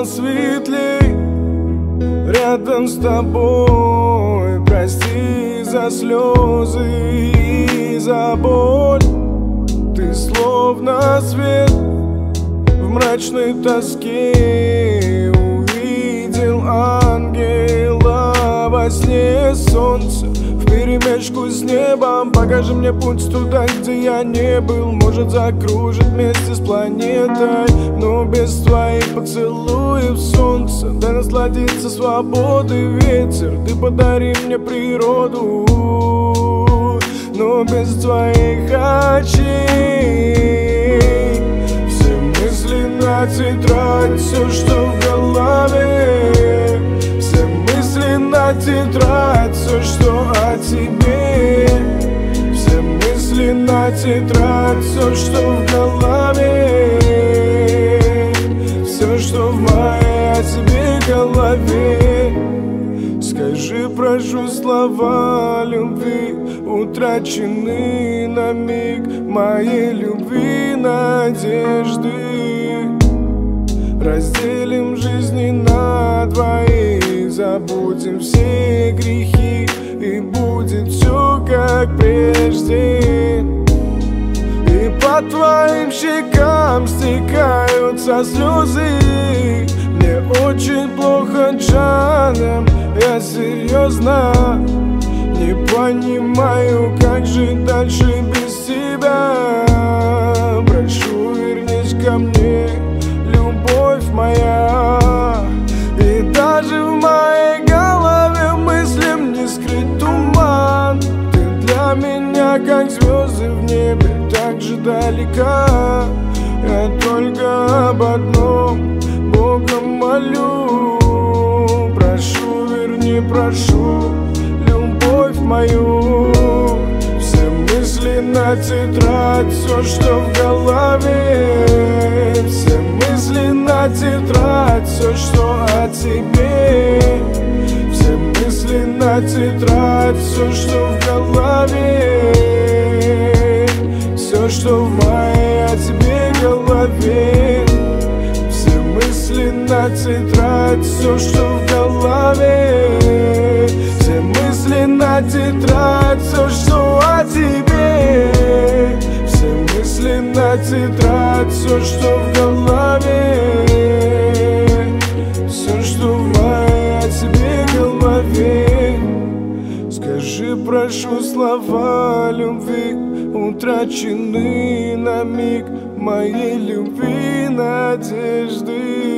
светлей рядом с тобой. Прости за слезы и за боль. Ты словно свет в мрачной тоске. Увидел ангела во сне. Солнце вперемешку с небом. Покажи мне путь туда, где я не был. Может, закружит вместе с планетой, но без твоих поцелуев солнце. Дай насладиться свободой ветер. Ты подари мне природу, но без твоих очей. Все мысли на тетрадь, все, что в голове. Все мысли на тетрадь, все, что о тебе. Все мысли на тетрадь, все, что в голове. Все, что в моей о тебе голове. Скажи, прошу, слова любви утрачены на миг моей любви, надежды. Разделим жизни на двоих, забудем все грехи, и будет все как прежде. И по твоим щекам стекаются слезы. Мне очень плохо, Джана, я серьезно не понимаю, как жить дальше без тебя. Прошу, вернись ко мне, любовь моя. И даже в моей голове мыслям не скрыть туман. Ты для меня как звезды в небе, так же далека. Я только об одном Бога молю. Прошу, верни, прошу любовь мою. Все мысли на тетрадь, все, что в голове. Все мысли на тетрадь, все, что о тебе. Все мысли на тетрадь, все, что в голове. Все, что в моей о тебе голове. Все мысли на тетрадь, все, что в голове. Все мысли на тетрадь, все, что о тебе. Все мысли на тетрадь, все, что в голове. Все, что в моей о тебе голове. Скажи, прошу, слова любви утрачены на миг моей любви, надежды.